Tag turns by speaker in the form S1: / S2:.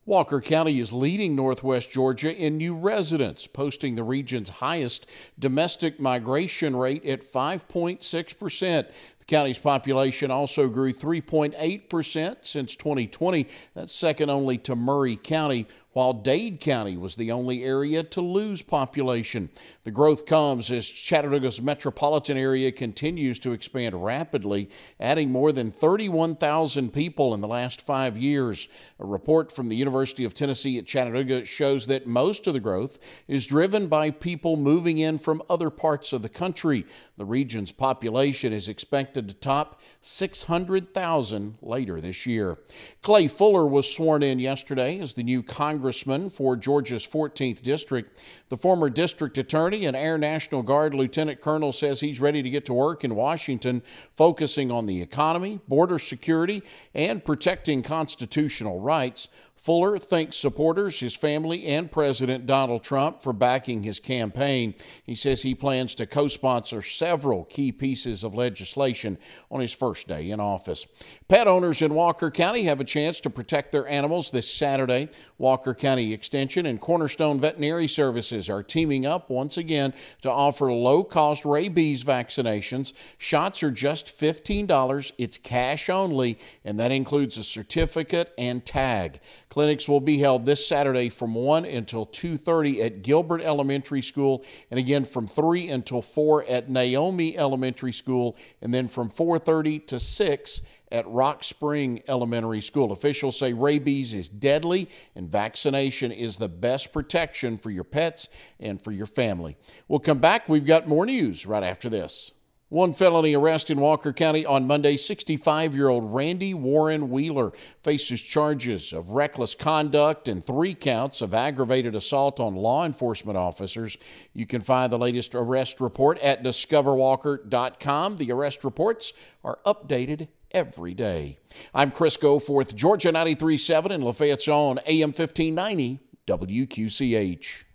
S1: Walker County is leading Northwest Georgia in new residents, posting the region's highest domestic migration rate at 5.6%. The county's population also grew 3.8% since 2020. That's second only to Murray County, while Dade County was the only area to lose population. The growth comes as Chattanooga's metropolitan area continues to expand rapidly, adding more than 31,000 people in the last 5 years. A report from the University of Tennessee at Chattanooga shows that most of the growth is driven by people moving in from other parts of the country. The region's population is expected to top 600,000 later this year. Clay Fuller was sworn in yesterday as the new congressman for Georgia's 14th district. The former district attorney and Air National Guard lieutenant colonel says he's ready to get to work in Washington, focusing on the economy, border security, and protecting constitutional rights. Fuller thanks supporters, his family, and President Donald Trump for backing his campaign. He says he plans to co-sponsor several key pieces of legislation on his first day in office. Pet owners in Walker County have a chance to protect their animals this Saturday. Walker County Extension and Cornerstone Veterinary Services are teaming up once again to offer low-cost rabies vaccinations. Shots are just $15. It's cash only, and that includes a certificate and tag. Clinics will be held this Saturday from 1 until 2:30 at Gilbert Elementary School, and again from 3 until 4 at Naomi Elementary School, and then from 4:30 to 6 at Rock Spring Elementary School. Officials say rabies is deadly, and vaccination is the best protection for your pets and for your family. We'll come back. We've got more news right after this. One felony arrest in Walker County on Monday. 65-year-old Randy Warren Wheeler faces charges of reckless conduct and 3 counts of aggravated assault on law enforcement officers. You can find the latest arrest report at discoverwalker.com. The arrest reports are updated every day. I'm Chris Goforth, Georgia 93.7 in Lafayette's own AM 1590 WQCH.